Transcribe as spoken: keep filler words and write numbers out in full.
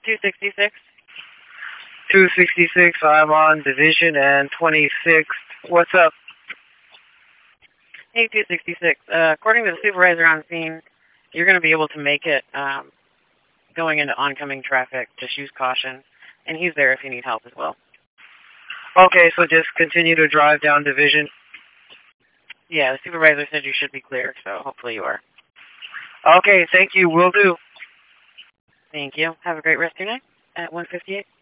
two sixty-six. two sixty-six, I'm on Division and twenty-sixth. What's up? Hey, two sixty-six. Uh, according to the supervisor on scene, you're going to be able to make it um, going into oncoming traffic. Just use caution. And he's there if you need help as well. Okay, so just continue to drive down Division. Yeah, the supervisor said you should be clear, so hopefully you are. Okay, thank you. Will do. Thank you. Have a great rest of your night at one fifty-eight.